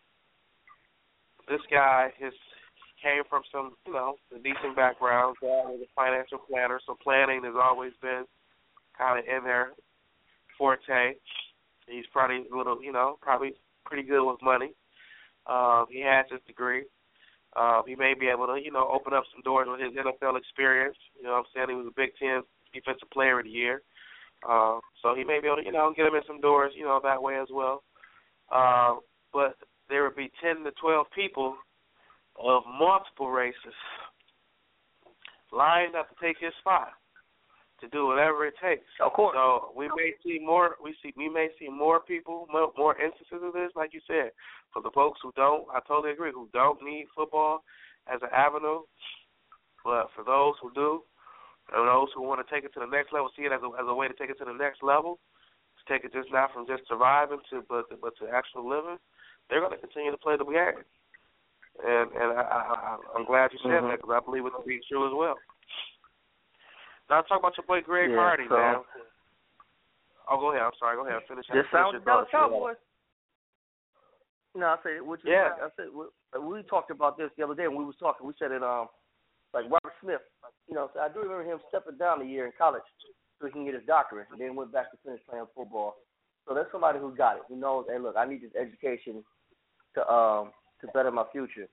this guy came from some, a decent background. Dad was a financial planner, so planning has always been kind of in their forte. He's probably a little, probably pretty good with money. He has his degree. He may be able to, open up some doors with his NFL experience. He was a Big Ten Defensive Player of the Year. So he may be able to, get him in some doors, that way as well. But there would be 10 to 12 people of multiple races lined up to take his spot, to do whatever it takes. Of course. So we may see more. We may see more people, more instances of this, like you said. For the folks who don't, I totally agree, who don't need football as an avenue. But for those who do, and those who want to take it to the next level, see it as a way to take it to the next level, to take it just not from just surviving but to actual living, they're going to continue to play the game. And I'm glad you said that, because I believe it to be true as well. Now, talk about your boy Greg Hardy, man. Oh, go ahead. I'm sorry. Go ahead. Finish. Just sound Dallas Cowboys. No, I said, we talked about this the other day when we was talking. We said it, like Robert Smith. So I do remember him stepping down a year in college so he can get his doctorate, and then went back to finish playing football. So there's somebody who got it, who knows, hey, look, I need this education to better my future.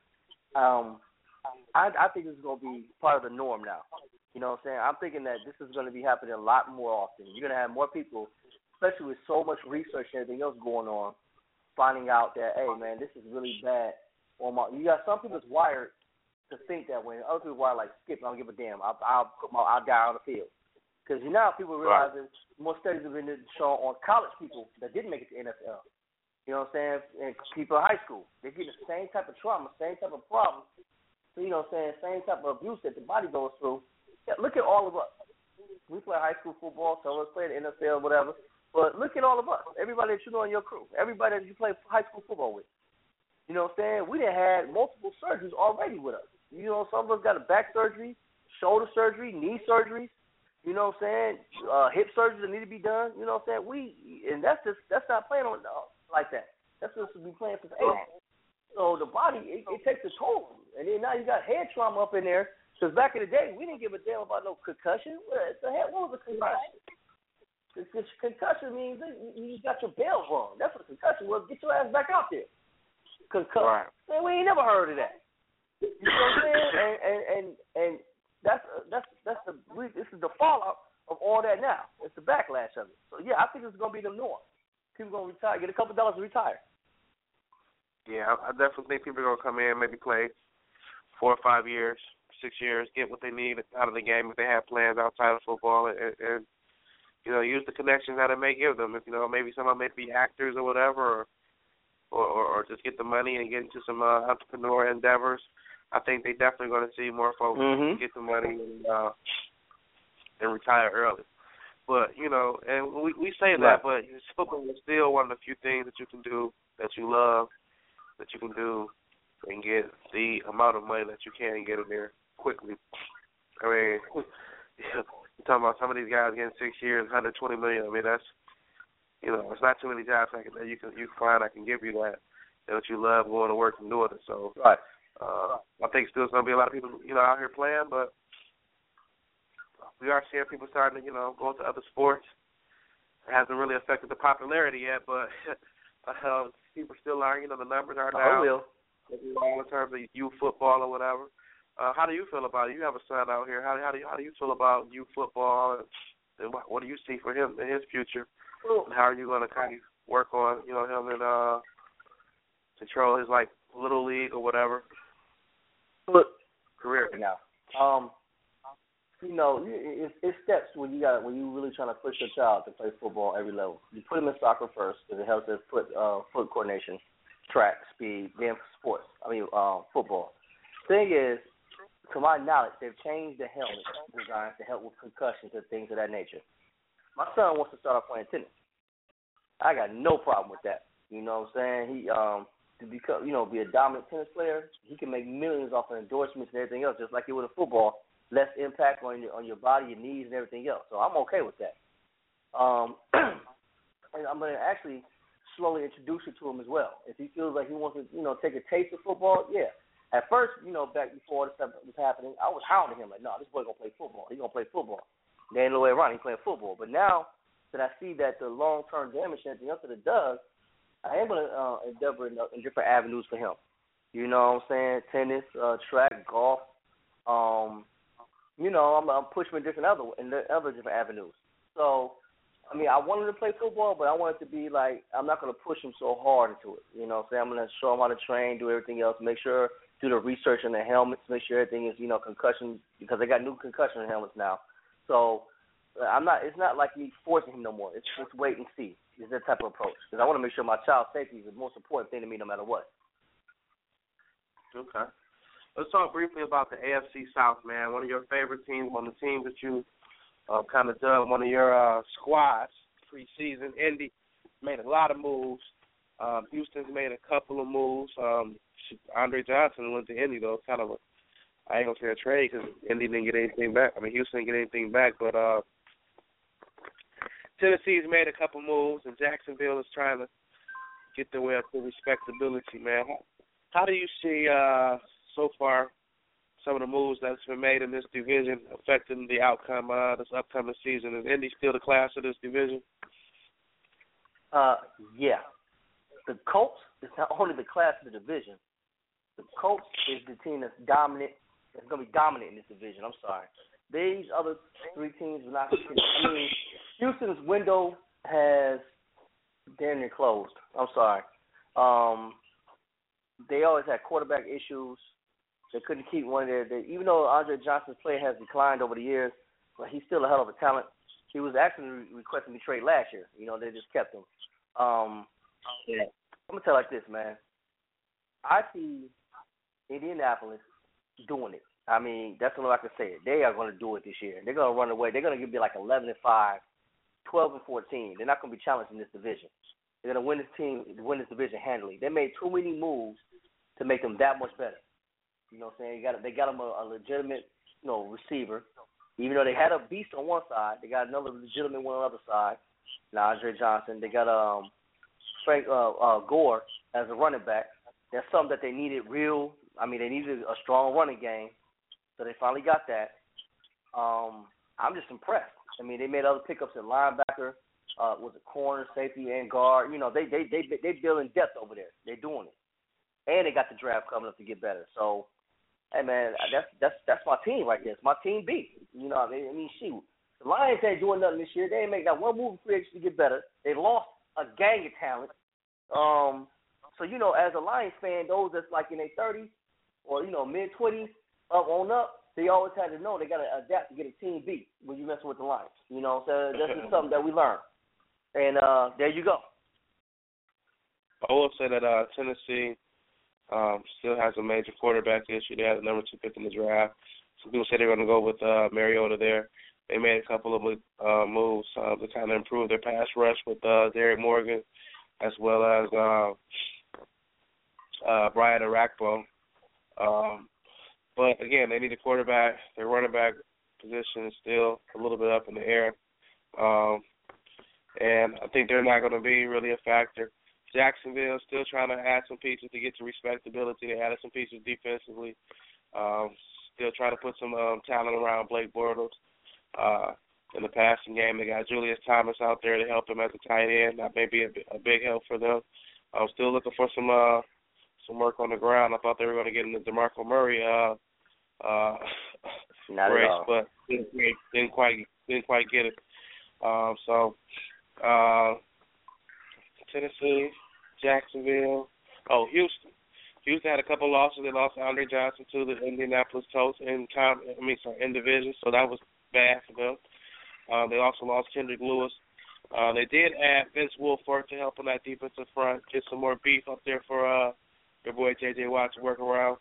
I think this is going to be part of the norm now. You know what I'm saying? I'm thinking that this is going to be happening a lot more often. You're going to have more people, especially with so much research and everything else going on, finding out that, hey, man, this is really bad. You got some people that's wired to think that way. Other people are wired like, skip, I don't give a damn. I'll die on the field. Because now people realize that more studies have been shown on college people that didn't make it to NFL. You know what I'm saying? And people in high school, they're getting the same type of trauma, same type of problems. So, you know what I'm saying? Same type of abuse that the body goes through. Yeah, look at all of us. We play high school football, some of us play the NFL, whatever. But look at all of us. Everybody that you know in your crew. Everybody that you play high school football with. You know what I'm saying? We done had multiple surgeries already with us. You know, some of us got a back surgery, shoulder surgery, knee surgeries. You know what I'm saying? Hip surgeries that need to be done. You know what I'm saying? And that's not playing on like that. That's just to be playing for the age. So the body, it takes a toll. And then now you got head trauma up in there. Because back in the day, we didn't give a damn about no concussion. What was a concussion? Concussion means you got your bell rung. That's what a concussion was. Get your ass back out there. Concussion. Right. Man, we ain't never heard of that. You know what I'm saying? And this is the fallout of all that now. It's the backlash of it. So yeah, I think it's gonna be the norm. People gonna retire, get a couple dollars to retire. Yeah, I definitely think people are gonna come in, maybe play 4 or 5 years. 6 years, get what they need out of the game if they have plans outside of football, and use the connections that it may give them. If maybe some of them may be actors or whatever, or just get the money and get into some entrepreneur endeavors. I think they definitely going to see more folks get the money and retire early. But and we say that, but football is still one of the few things that you can do that you love, that you can do and get the amount of money that you can get in there quickly. I mean, you're talking about some of these guys getting 6 years, $120 million. I mean, that's, it's not too many jobs that you can find that can give you that you love going to work and doing it. So, right. I think still going to be a lot of people, out here playing, but we are seeing people starting to, go into other sports. It hasn't really affected the popularity yet, but people still are, the numbers are down. All in terms of youth football or whatever. How do you feel about it? You have a son out here. How do you feel about youth football, and what do you see for him in his future? And how are you going to kind of work on him and control his little league or whatever career now? It's steps when you really trying to push your child to play football every level. You put him in soccer first because it helps their foot coordination. track, speed, then football. Thing is, to my knowledge, they've changed the helmet designs to help with concussions and things of that nature. My son wants to start off playing tennis. I got no problem with that. You know what I'm saying? He to become, be a dominant tennis player, he can make millions off of endorsements and everything else, just like you would in football. Less impact on your body, your knees, and everything else. So I'm okay with that. And I'm going to actually slowly introduce it to him as well. If he feels like he wants to, take a taste of football, yeah. At first, back before this stuff was happening, I was hounding him like, no, this boy going to play football. He's going to play football. There ain't no way around. He's playing football. But now that I see that the long-term damage and everything else that it does, I am going to endeavor in different avenues for him. You know what I'm saying? Tennis, track, golf. I'm pushing in other different avenues. So, I want him to play football, but I want it to be like, I'm not going to push him so hard into it. You know what I'm saying? I'm going to show him how to train, do everything else, do the research on the helmets, make sure everything is, concussion, because they got new concussion helmets now. So, it's not like me forcing him no more. It's just wait and see. It's that type of approach. Because I want to make sure my child's safety is the most important thing to me no matter what. Okay. Let's talk briefly about the AFC South, man. One of your favorite teams, one of the teams that you kind of done one of your squads preseason. Indy made a lot of moves. Houston's made a couple of moves. Andre Johnson went to Indy, though. Kind of I ain't going to say a trade because Indy didn't get anything back. Houston didn't get anything back, but Tennessee's made a couple moves, and Jacksonville is trying to get their way up to respectability, man. How do you see so far some of the moves that's been made in this division affecting the outcome this upcoming season? Is Indy still the class of this division? Yeah. The Colts is not only the class of the division. The Colts is the team that's dominant. It's going to be dominant in this division. I'm sorry. These other three teams are not. Houston's window has damn near closed. I'm sorry. They always had quarterback issues. They couldn't keep one of their even though Andre Johnson's play has declined over the years, but he's still a hell of a talent. He was actually requesting to be traded last year. They just kept him. I'm going to tell you like this, man. I see Indianapolis doing it. That's all I can say. They are going to do it this year. They're going to run away. They're going to be like 11-5, 12-14. They're not going to be challenged in this division. They're going to win this division handily. They made too many moves to make them that much better. You know what I'm saying? They got them a legitimate, receiver. Even though they had a beast on one side, they got another legitimate one on the other side. Now, Andre Johnson. They got Frank Gore as a running back. That's something that they needed they needed a strong running game. So they finally got that. I'm just impressed. They made other pickups at linebacker, with a corner, safety, and guard. They building depth over there. They're doing it, and they got the draft coming up to get better. So, hey man, that's my team right there. It's my team B. Shoot, the Lions ain't doing nothing this year. They ain't make that one move in free agency to get better. They lost a gang of talent. So as a Lions fan, those that's like in their 30s or mid-20s up on up, they always had to know they got to adapt to get a team beat when you messing with the Lions. So that's just something that we learned. And there you go. I will say that Tennessee still has a major quarterback issue. They had the number 2 pick in the draft. Some people say they're going to go with Mariota there. They made a couple of moves to kind of improve their pass rush with Derek Morgan as well as Brian Arakpo. But, again, they need a quarterback. Their running back position is still a little bit up in the air. And I think they're not going to be really a factor. Jacksonville still trying to add some pieces to get to respectability. They added some pieces defensively. Still trying to put some talent around Blake Bortles. In the passing game, they got Julius Thomas out there to help him as a tight end. That may be a big help for them. I'm still looking for some work on the ground. I thought they were going to get in the DeMarco Murray race, but didn't quite get it. Tennessee, Jacksonville, Houston. Houston had a couple losses. They lost Andre Johnson to the Indianapolis Colts in division, so that was bad for them. They also lost Kendrick Lewis They did add Vince Wilfork to help on that defensive front, get some more beef up there for your boy J.J. Watt to work around.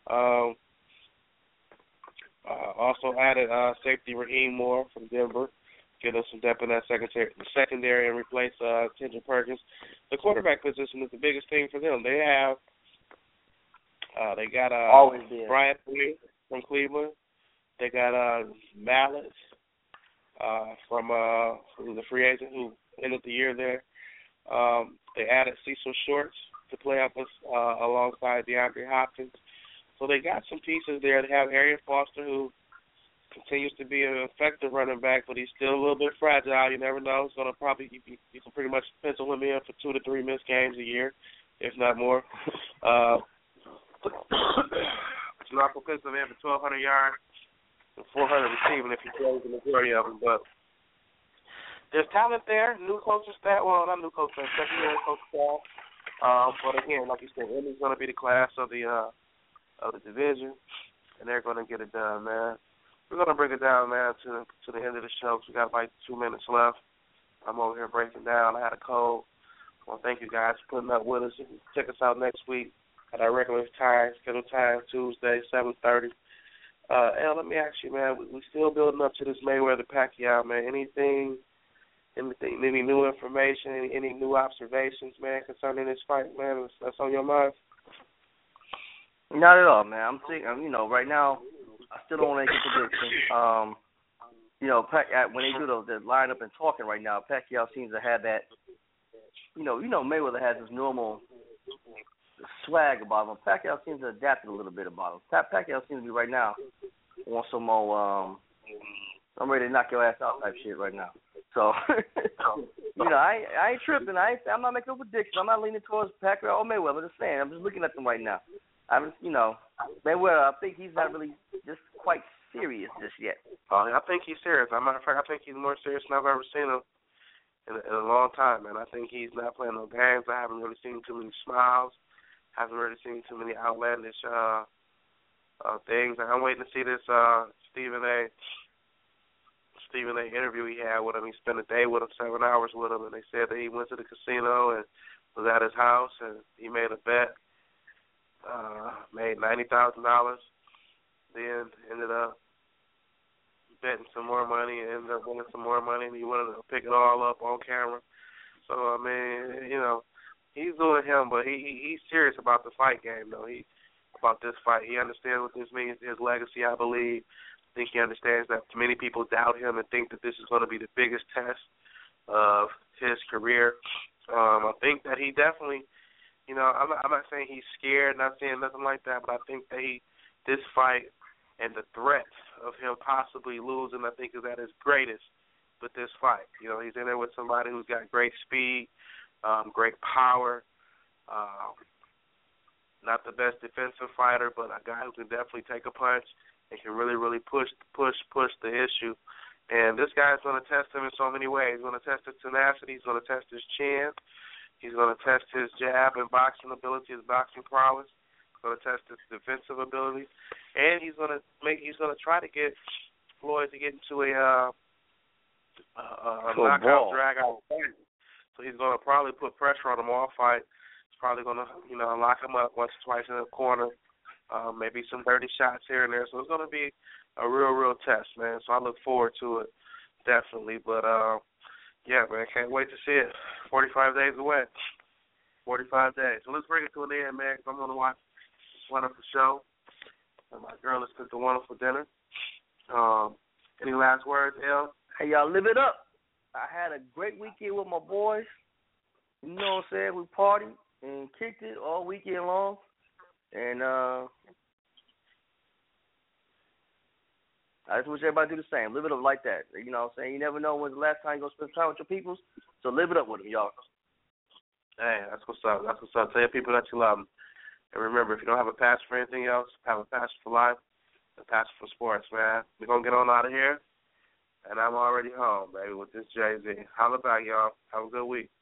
Also added safety Raheem Moore from Denver, get us some depth in that secondary and replace Kendrick Perkins. The quarterback position is the biggest thing for them. They have they got Brian Lee from Cleveland. They got Mallett from the free agent who ended the year there. They added Cecil Shorts to play up alongside DeAndre Hopkins. So they got some pieces there. They have Arian Foster, who continues to be an effective running back, but he's still a little bit fragile. You never know. He's going to probably, you can pretty much pencil him in for 2 to 3 missed games a year, if not more. Marco pencil him in for 1,200 yards and 400 receiving if he plays the majority of them. But there's talent there. New coaching staff. Well, not new coaching staff, secondary coaching staff. But again, like you said, Indy's going to be the class of the division, and they're going to get it done, man. We're going to bring it down, man, to the end of the show. We got like 2 minutes left. I'm over here breaking down. I had a cold. I want to thank you guys for putting up with us. You can check us out next week at our regular time, scheduled time, Tuesday, 7:30. El, let me ask you, man, we still building up to this Mayweather-Pacquiao, man. Anything, any new information, any new observations, man, concerning this fight, man, that's on your mind? Not at all, man. I'm thinking, right now, I still don't want to make a prediction. When they do the lineup and talking right now, Pacquiao seems to have that. Mayweather has his normal swag about him. Pacquiao seems to adapt a little bit about him. Pacquiao seems to be right now on some more. I'm ready to knock your ass out type shit right now. So, I ain't tripping. I'm not making no predictions. I'm not leaning towards Pacquiao or Mayweather. I'm just saying. I'm just looking at them right now. Mayweather, I think he's not really just quite serious just yet. I think he's serious. As a matter of fact, I think he's more serious than I've ever seen him in a long time, man. I think he's not playing no games. I haven't really seen too many smiles. Haven't really seen too many outlandish things. I'm waiting to see this Stephen A. interview he had with him. He spent a day with him, 7 hours with him, and they said that he went to the casino and was at his house and he made a bet. Made $90,000, then ended up betting some more money and ended up winning some more money, and he wanted to pick it all up on camera. So, he's doing him, but he's serious about the fight game, though. About this fight. He understands what this means to his legacy, I believe. I think he understands that many people doubt him and think that this is going to be the biggest test of his career. I think that he definitely... I'm not saying he's scared, not saying nothing like that, but I think that this fight and the threat of him possibly losing, I think, is at his greatest with this fight. He's in there with somebody who's got great speed, great power, not the best defensive fighter, but a guy who can definitely take a punch and can really, really push the issue. And this guy's going to test him in so many ways. He's going to test his tenacity. He's going to test his chin. He's going to test his jab and boxing ability, his boxing prowess. He's going to test his defensive ability, and he's going to try to get Floyd to get into a knockout, drag out fight. So he's going to probably put pressure on him all fight. He's probably going to lock him up once or twice in the corner, maybe some dirty shots here and there. So it's going to be a real test, man. So I look forward to it definitely, but. Yeah, man, can't wait to see it. 45 days away. 45 days. So let's bring it to an end, man, because I'm going to watch this wonderful show. And my girl has cooked a wonderful dinner. Any last words, El? Hey, y'all, live it up. I had a great weekend with my boys. You know what I'm saying? We partied and kicked it all weekend long. And I just wish everybody do the same. Live it up like that. You know what I'm saying? You never know when's the last time you're going to spend time with your peoples. So live it up with them, y'all. Hey, that's what's up. That's what's up. Tell your people that you love them. And remember, if you don't have a passion for anything else, have a passion for life, a passion for sports, man. We're going to get on out of here. And I'm already home, baby, with this Jay-Z. Holla back, y'all. Have a good week.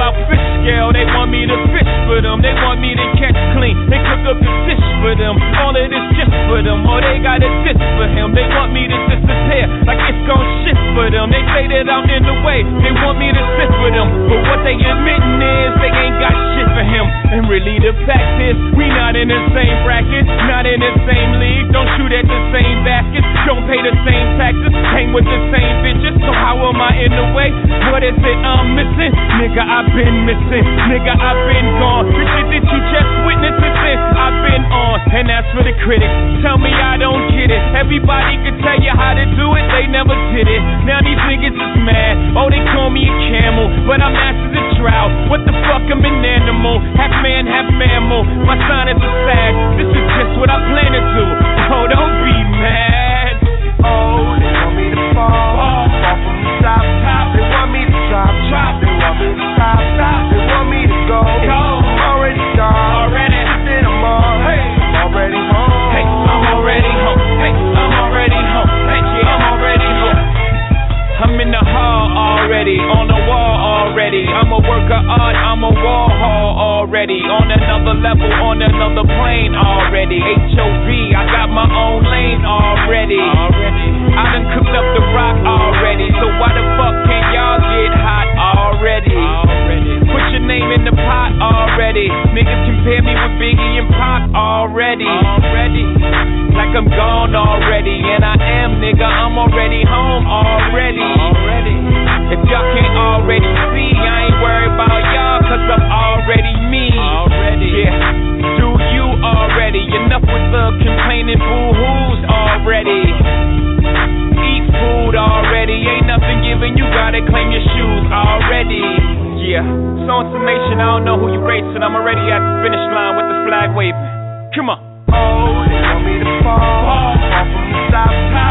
about fish scale. They want me to fish for them. They want me to catch clean. They cook up the fish for them. All of this just for them. Or they got a diss for him. They want me to disappear like it's gon' shift for them. They say that I'm in the way. They want me to sit for them. But what they admitting is they ain't got shit for him. And really the fact is we not in the same bracket, not in the same league. Don't shoot at the same baskets. Don't pay the same taxes. Hang with the same bitches. So how am I in the way? What is it I'm missing? Nigga, I've been missing. Nigga, I've been gone. The shit that you just witnessed since I've been on. And that's for the critics. Tell me I don't get it. Everybody can tell you how to do it. They never did it. Now these niggas is mad. Oh, they call me a camel. But I'm after the drought. What the fuck? I'm an animal. Half man, half mammal. My sign is a sag. This is just what I plan to do. Oh, don't be mad. Oh, they want me to fall from the top. They want me to drop. They want me to stop. They want me to go. I'm already gone. Then I'm on. Hey, I'm already home. Hey, I'm already home. Hey, I'm already home. Hey, yeah, I'm already home. I'm in the hall already, on the wall already. I'm a work of art, I'm a wall hall already. On another level, on another plane already. HOV, I got my own lane already. I done cooked up the rock already. So why the fuck can't y'all get hot already? Put your name in the pot already. Niggas compare me with Biggie and Pac already. Like I'm gone already. And I am, nigga, I'm already home already. If y'all can't already see, I ain't worried about y'all, cause I'm already me. Yeah, do you already? Enough with the complaining boo-hoos already. Eat food already. Ain't nothing given, you gotta claim your shoes already. Yeah, so on summation, I don't know who you racing. I'm already at the finish line with the flag waving. Come on. Oh, they want me to fall from the top.